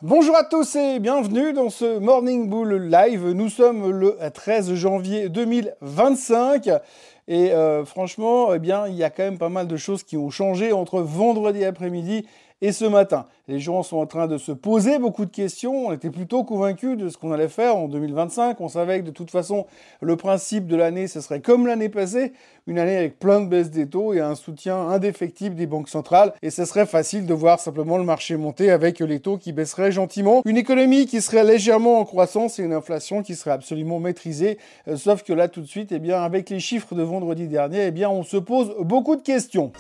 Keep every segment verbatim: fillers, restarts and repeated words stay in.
Bonjour à tous et bienvenue dans ce Morning Bull Live. Nous sommes le treize janvier deux mille vingt-cinq et euh, franchement, eh bien, il y a quand même pas mal de choses qui ont changé entre vendredi après-midi et ce matin. Les gens sont en train de se poser beaucoup de questions. On était plutôt convaincus de ce qu'on allait faire en deux mille vingt-cinq. On savait que de toute façon, le principe de l'année, ce serait comme l'année passée, une année avec plein de baisses des taux et un soutien indéfectible des banques centrales. Et ce serait facile de voir simplement le marché monter avec les taux qui baisseraient gentiment. Une économie qui serait légèrement en croissance et une inflation qui serait absolument maîtrisée. Euh, sauf que là, tout de suite, eh bien, avec les chiffres de vendredi dernier, eh bien, on se pose beaucoup de questions.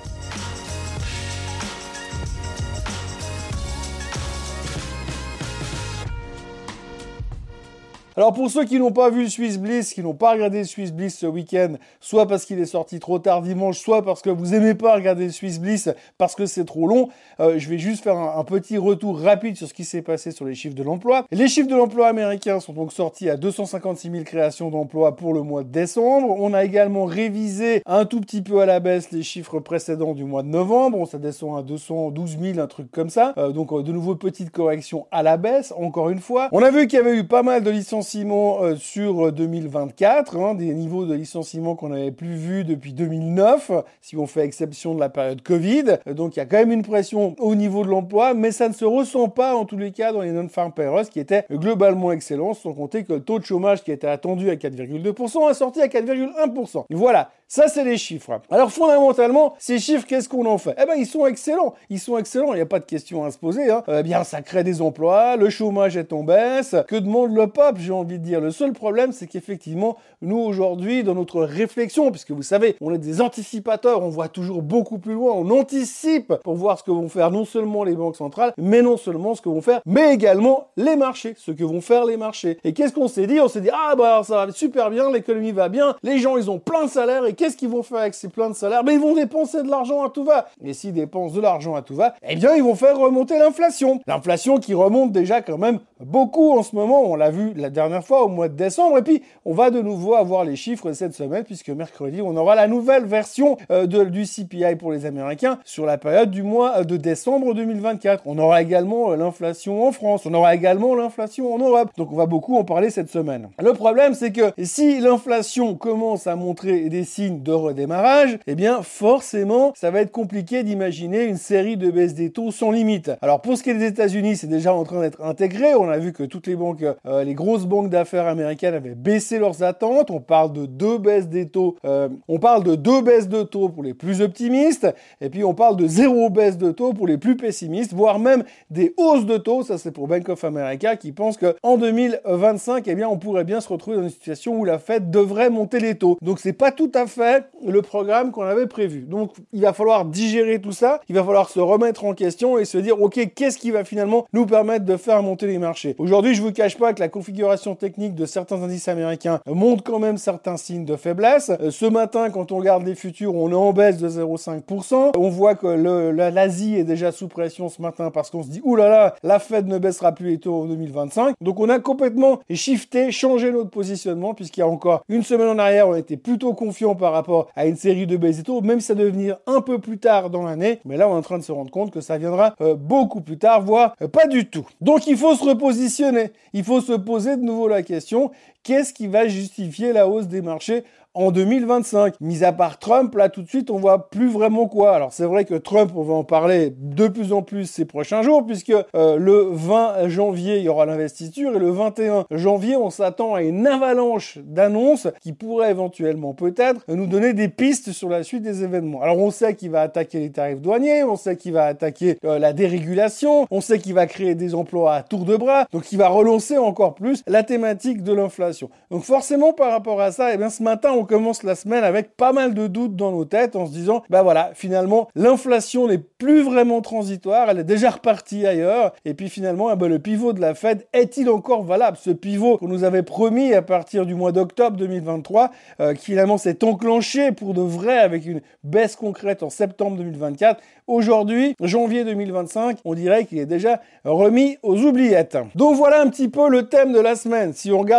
Alors pour ceux qui n'ont pas vu le Swiss Bliss, qui n'ont pas regardé le Swiss Bliss ce week-end, soit parce qu'il est sorti trop tard dimanche, soit parce que vous aimez pas regarder le Swiss Bliss parce que c'est trop long, euh, je vais juste faire un, un petit retour rapide sur ce qui s'est passé sur les chiffres de l'emploi. Les chiffres de l'emploi américains sont donc sortis à deux cent cinquante-six mille créations d'emplois pour le mois de décembre. On a également révisé un tout petit peu à la baisse les chiffres précédents du mois de novembre. Ça descend à deux cent douze mille, un truc comme ça. Euh, donc euh, de nouveau petite correction à la baisse, encore une fois. On a vu qu'il y avait eu pas mal de licenciements Euh, sur deux mille vingt-quatre, hein, des niveaux de licenciement qu'on n'avait plus vus depuis deux mille neuf, si on fait exception de la période Covid. Euh, donc il y a quand même une pression au niveau de l'emploi, mais ça ne se ressent pas en tous les cas dans les non-farm payrolls qui étaient globalement excellents, sans compter que le taux de chômage qui était attendu à quatre virgule deux pour cent a sorti à quatre virgule un pour cent. Voilà, ça c'est les chiffres. Alors fondamentalement, ces chiffres, qu'est-ce qu'on en fait? Eh ben ils sont excellents, ils sont excellents, il n'y a pas de question à se poser. Hein. Eh bien ça crée des emplois, le chômage est en baisse, que demande le peuple, j'ai envie de dire. Le seul problème, c'est qu'effectivement, nous aujourd'hui, dans notre réflexion, puisque vous savez, on est des anticipateurs, on voit toujours beaucoup plus loin, on anticipe pour voir ce que vont faire non seulement les banques centrales, mais non seulement ce que vont faire, mais également les marchés, ce que vont faire les marchés. Et qu'est-ce qu'on s'est dit? On s'est dit, ah bah alors, ça va super bien, l'économie va bien, les gens ils ont plein de salaires, et qu'est-ce qu'ils vont faire avec ces pleins de salaires? Ben ils vont dépenser de l'argent à tout va. Et s'ils dépensent de l'argent à tout va, eh bien ils vont faire remonter l'inflation. L'inflation qui remonte déjà quand même beaucoup en ce moment, on l'a vu la dernière fois au mois de décembre, et puis on va de nouveau avoir les chiffres cette semaine, puisque mercredi, on aura la nouvelle version euh, de, du C P I pour les Américains sur la période du mois de décembre deux mille vingt-quatre. On aura également euh, l'inflation en France, on aura également l'inflation en Europe, donc on va beaucoup en parler cette semaine. Le problème, c'est que si l'inflation commence à montrer des signes de redémarrage, eh bien forcément, ça va être compliqué d'imaginer une série de baisses des taux sans limite. Alors pour ce qui est des États-Unis, c'est déjà en train d'être intégré, on a vu que toutes les banques, euh, les grosses banques d'affaires américaines avaient baissé leurs attentes. On parle de deux baisses des taux. Euh, on parle de deux baisses de taux pour les plus optimistes, et puis on parle de zéro baisse de taux pour les plus pessimistes, voire même des hausses de taux. Ça, c'est pour Bank of America qui pense que en deux mille vingt-cinq, eh bien, on pourrait bien se retrouver dans une situation où la Fed devrait monter les taux. Donc, c'est pas tout à fait le programme qu'on avait prévu. Donc, il va falloir digérer tout ça. Il va falloir se remettre en question et se dire, ok, qu'est-ce qui va finalement nous permettre de faire monter les marchés? Aujourd'hui, je vous cache pas que la configuration technique de certains indices américains montre quand même certains signes de faiblesse. Euh, ce matin, quand on regarde les futurs, on est en baisse de zéro virgule cinq pour cent. On voit que le, la, l'Asie est déjà sous pression ce matin parce qu'on se dit, oulala, là là, la Fed ne baissera plus les taux en deux mille vingt-cinq. Donc on a complètement shifté, changé notre positionnement, puisqu'il y a encore une semaine en arrière, on était plutôt confiant par rapport à une série de baisses des taux, même si ça devait venir un peu plus tard dans l'année. Mais là, on est en train de se rendre compte que ça viendra euh, beaucoup plus tard, voire euh, pas du tout. Donc il faut se repositionner. Il faut se poser de nouveau la question, qu'est-ce qui va justifier la hausse des marchés en deux mille vingt-cinq? Mis à part Trump, là tout de suite on voit plus vraiment quoi. Alors c'est vrai que Trump, on va en parler de plus en plus ces prochains jours, puisque euh, le vingt janvier il y aura l'investiture, et le vingt et un janvier on s'attend à une avalanche d'annonces qui pourrait éventuellement peut-être nous donner des pistes sur la suite des événements. Alors on sait qu'il va attaquer les tarifs douaniers, on sait qu'il va attaquer euh, la dérégulation, on sait qu'il va créer des emplois à tour de bras, donc il va relancer encore plus la thématique de l'inflation. Donc forcément par rapport à ça, eh bien ce matin on commence la semaine avec pas mal de doutes dans nos têtes en se disant, bah voilà, finalement, l'inflation n'est plus vraiment transitoire, elle est déjà repartie ailleurs, et puis finalement, eh ben, le pivot de la Fed est-il encore valable? Ce pivot qu'on nous avait promis à partir du mois d'octobre deux mille vingt-trois, euh, qui finalement s'est enclenché pour de vrai avec une baisse concrète en septembre deux mille vingt-quatre, aujourd'hui, janvier deux mille vingt-cinq, on dirait qu'il est déjà remis aux oubliettes. Donc voilà un petit peu le thème de la semaine. Si on regarde un petit peu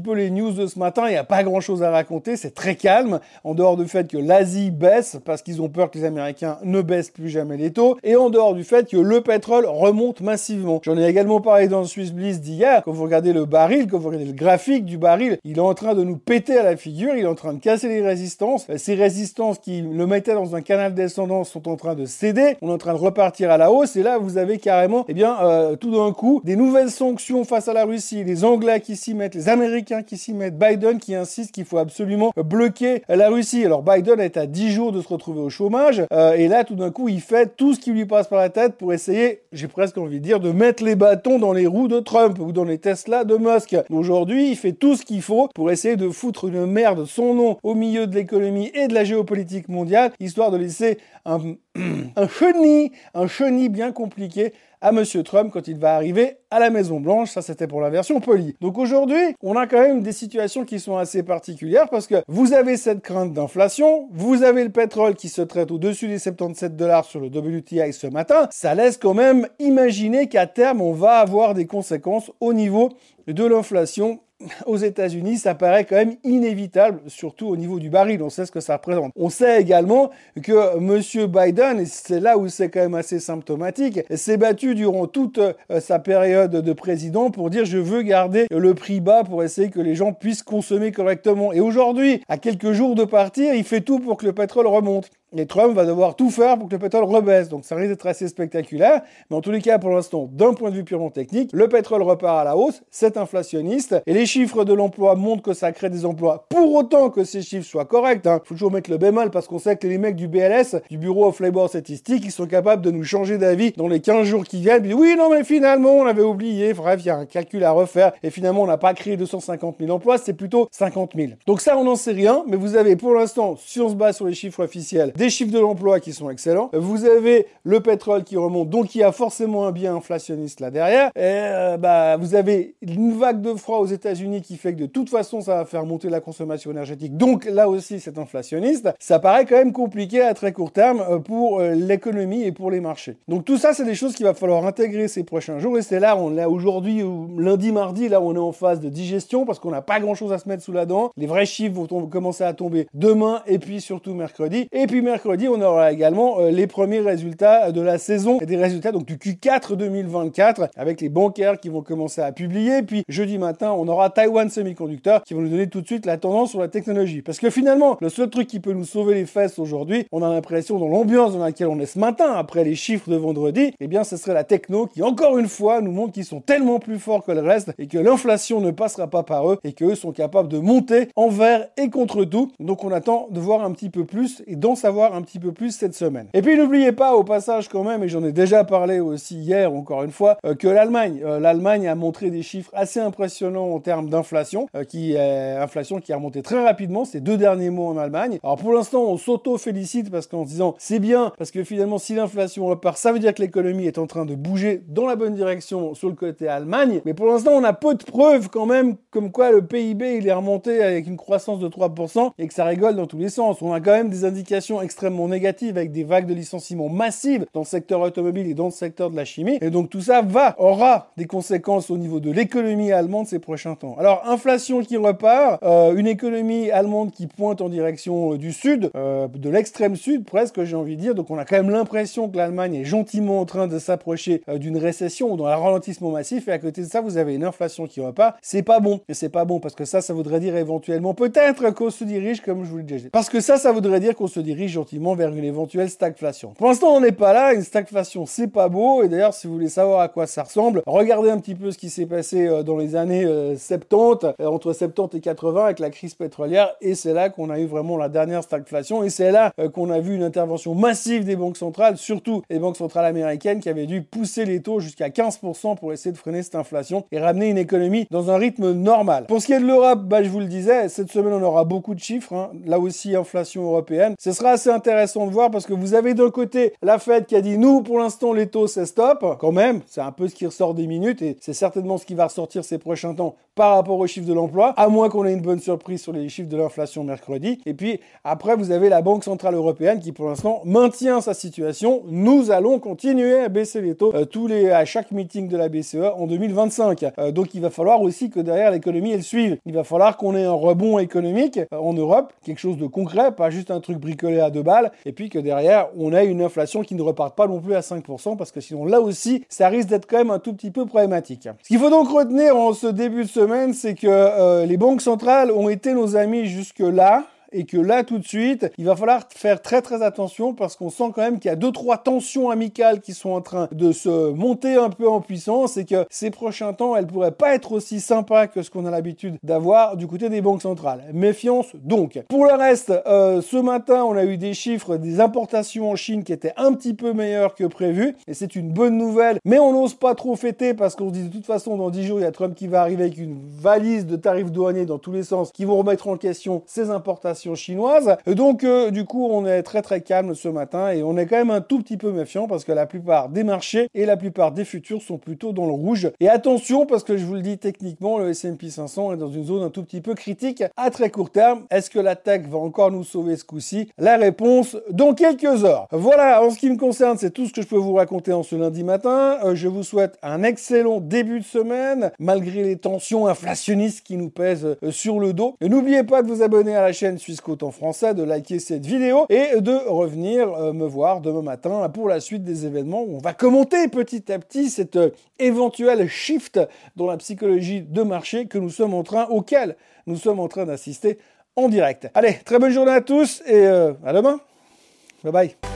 peu les news de ce matin, il n'y a pas grand-chose à raconter, c'est très calme, en dehors du fait que l'Asie baisse, parce qu'ils ont peur que les Américains ne baissent plus jamais les taux, et en dehors du fait que le pétrole remonte massivement. J'en ai également parlé dans le Swiss Bliss d'hier, quand vous regardez le baril, quand vous regardez le graphique du baril, il est en train de nous péter à la figure, il est en train de casser les résistances, ces résistances qui le mettaient dans un canal descendant sont en train de céder, on est en train de repartir à la hausse, et là vous avez carrément, eh bien, euh, tout d'un coup, des nouvelles sanctions face à la Russie, les Anglais qui s'y mettent, les Américains qui s'y mettent, Biden qui insiste qu'il faut absolument bloquer la Russie. Alors Biden est à dix jours de se retrouver au chômage, euh, et là tout d'un coup il fait tout ce qui lui passe par la tête pour essayer, j'ai presque envie de dire, de mettre les bâtons dans les roues de Trump ou dans les Tesla de Musk. Aujourd'hui il fait tout ce qu'il faut pour essayer de foutre une merde son nom au milieu de l'économie et de la géopolitique mondiale, histoire de laisser un, un chenille, un chenille bien compliqué à Monsieur Trump quand il va arriver à la Maison Blanche. Ça, c'était pour la version polie. Donc aujourd'hui, on a quand même des situations qui sont assez particulières parce que vous avez cette crainte d'inflation, vous avez le pétrole qui se traite au-dessus des soixante-dix-sept dollars sur le W T I ce matin. Ça laisse quand même imaginer qu'à terme, on va avoir des conséquences au niveau de l'inflation aux États-Unis. Ça paraît quand même inévitable, surtout au niveau du baril. On sait ce que ça représente. On sait également que Monsieur Biden, et c'est là où c'est quand même assez symptomatique, s'est battu durant toute euh, sa période de président pour dire je veux garder le prix bas pour essayer que les gens puissent consommer correctement. Et aujourd'hui, à quelques jours de partir, il fait tout pour que le pétrole remonte. Et Trump va devoir tout faire pour que le pétrole rebaisse. Donc ça risque d'être assez spectaculaire. Mais en tous les cas, pour l'instant, d'un point de vue purement technique, le pétrole repart à la hausse, c'est inflationniste. Et les chiffres de l'emploi montrent que ça crée des emplois. Pour autant que ces chiffres soient corrects, hein, faut toujours mettre le bémol parce qu'on sait que les mecs du B L S, du Bureau of Labor Statistics, ils sont capables de nous changer d'avis dans les quinze jours qui viennent. Puis oui, non, mais finalement, on avait oublié. Bref, il y a un calcul à refaire. Et finalement, on n'a pas créé deux cent cinquante mille emplois, c'est plutôt cinquante mille. Donc ça, on n'en sait rien. Mais vous avez pour l'instant, si on se base sur les chiffres officiels, des chiffres de l'emploi qui sont excellents. Vous avez le pétrole qui remonte, donc il y a forcément un biais inflationniste là derrière. Et euh, bah, vous avez une vague de froid aux États-Unis qui fait que de toute façon, ça va faire monter la consommation énergétique. Donc là aussi, c'est inflationniste. Ça paraît quand même compliqué à très court terme pour euh, l'économie et pour les marchés. Donc tout ça, c'est des choses qu'il va falloir intégrer ces prochains jours. Et c'est là, on l'a aujourd'hui, lundi, mardi, là, on est en phase de digestion parce qu'on n'a pas grand-chose à se mettre sous la dent. Les vrais chiffres vont commencer à tomber demain et puis surtout mercredi. Et puis mercredi, on aura également euh, les premiers résultats de la saison et des résultats donc du Q quatre deux mille vingt-quatre avec les bancaires qui vont commencer à publier. Puis jeudi matin, on aura Taiwan Semiconductor qui vont nous donner tout de suite la tendance sur la technologie. Parce que finalement, le seul truc qui peut nous sauver les fesses aujourd'hui, on a l'impression dans l'ambiance dans laquelle on est ce matin, après les chiffres de vendredi, eh bien ce serait la techno qui encore une fois nous montre qu'ils sont tellement plus forts que le reste et que l'inflation ne passera pas par eux et qu'eux sont capables de monter envers et contre tout. Donc on attend de voir un petit peu plus et d'en savoir un petit peu plus cette semaine. Et puis n'oubliez pas au passage quand même, et j'en ai déjà parlé aussi hier encore une fois, euh, que l'Allemagne, euh, l'Allemagne a montré des chiffres assez impressionnants en termes d'inflation, euh, qui est inflation qui a remonté très rapidement ces deux derniers mois en Allemagne. Alors pour l'instant on s'auto-félicite parce qu'en se disant c'est bien parce que finalement si l'inflation repart, ça veut dire que l'économie est en train de bouger dans la bonne direction sur le côté Allemagne. Mais pour l'instant on a peu de preuves quand même comme quoi le P I B il est remonté avec une croissance de trois pour cent et que ça rigole dans tous les sens. On a quand même des indications extrêmement négatives avec des vagues de licenciements massives dans le secteur automobile et dans le secteur de la chimie. Et donc tout ça va, aura des conséquences au niveau de l'économie allemande ces prochains temps. Alors inflation qui repart, euh, une économie allemande qui pointe en direction euh, du sud, euh, de l'extrême sud presque j'ai envie de dire. Donc on a quand même l'impression que l'Allemagne est gentiment en train de s'approcher euh, d'une récession ou d'un ralentissement massif. Et à côté de ça, vous avez une inflation qui repart. C'est pas bon. Et c'est pas bon parce que ça, ça voudrait dire éventuellement peut-être qu'on se dirige, comme je vous l'ai déjà dit. Parce que ça, ça voudrait dire qu'on se dirige gentiment vers une éventuelle stagflation. Pour l'instant, on n'est pas là. Une stagflation, c'est pas beau. Et d'ailleurs, si vous voulez savoir à quoi ça ressemble, regardez un petit peu ce qui s'est passé euh, dans les années euh, soixante-dix, euh, entre soixante-dix et quatre-vingts avec la crise pétrolière. Et c'est là qu'on a eu vraiment la dernière stagflation. Et c'est là euh, qu'on a vu une intervention massive des banques centrales, surtout les banques centrales américaines qui avaient dû pousser les taux jusqu'à quinze pour cent pour essayer de freiner cette inflation et ramener une économie dans un rythme normal. Pour ce qui est de l'Europe, bah, je vous le disais, cette semaine on aura beaucoup de chiffres. Hein. Là aussi, inflation européenne. Ce sera assez assez intéressant de voir parce que vous avez d'un côté la Fed qui a dit nous pour l'instant les taux c'est stop, quand même, c'est un peu ce qui ressort des minutes et c'est certainement ce qui va ressortir ces prochains temps par rapport aux chiffres de l'emploi, à moins qu'on ait une bonne surprise sur les chiffres de l'inflation mercredi. Et puis après vous avez la Banque Centrale Européenne qui pour l'instant maintient sa situation. Nous allons continuer à baisser les taux euh, tous les à chaque meeting de la B C E en deux mille vingt-cinq. Euh, donc il va falloir aussi que derrière l'économie elle suive. Il va falloir qu'on ait un rebond économique euh, en Europe, quelque chose de concret, pas juste un truc bricolé à deux balles, et puis que derrière on ait une inflation qui ne reparte pas non plus à cinq pour cent parce que sinon là aussi ça risque d'être quand même un tout petit peu problématique. Ce qu'il faut donc retenir en ce début de semaine, c'est que euh, les banques centrales ont été nos amis jusque là. Et que là, tout de suite, il va falloir faire très très attention parce qu'on sent quand même qu'il y a deux trois tensions amicales qui sont en train de se monter un peu en puissance et que ces prochains temps, elles pourraient pas être aussi sympas que ce qu'on a l'habitude d'avoir du côté des banques centrales. Méfiance donc. Pour le reste, euh, ce matin, on a eu des chiffres des importations en Chine qui étaient un petit peu meilleurs que prévu et c'est une bonne nouvelle, mais on n'ose pas trop fêter parce qu'on se dit de toute façon, dans dix jours, il y a Trump qui va arriver avec une valise de tarifs douaniers dans tous les sens qui vont remettre en question ces importations chinoise. Donc euh, du coup on est très très calme ce matin et on est quand même un tout petit peu méfiant parce que la plupart des marchés et la plupart des futurs sont plutôt dans le rouge. Et attention parce que je vous le dis techniquement, le S and P cinq cents est dans une zone un tout petit peu critique à très court terme. Est-ce que la tech va encore nous sauver ce coup-ci? La réponse dans quelques heures. Voilà, en ce qui me concerne, c'est tout ce que je peux vous raconter en ce lundi matin. Euh, je vous souhaite un excellent début de semaine malgré les tensions inflationnistes qui nous pèsent euh, sur le dos. Et n'oubliez pas de vous abonner à la chaîne Suisse Côte en français, de liker cette vidéo et de revenir euh, me voir demain matin pour la suite des événements où on va commenter petit à petit cette euh, éventuelle shift dans la psychologie de marché que nous sommes en train, auquel nous sommes en train d'assister en direct. Allez, très bonne journée à tous et euh, à demain. Bye bye.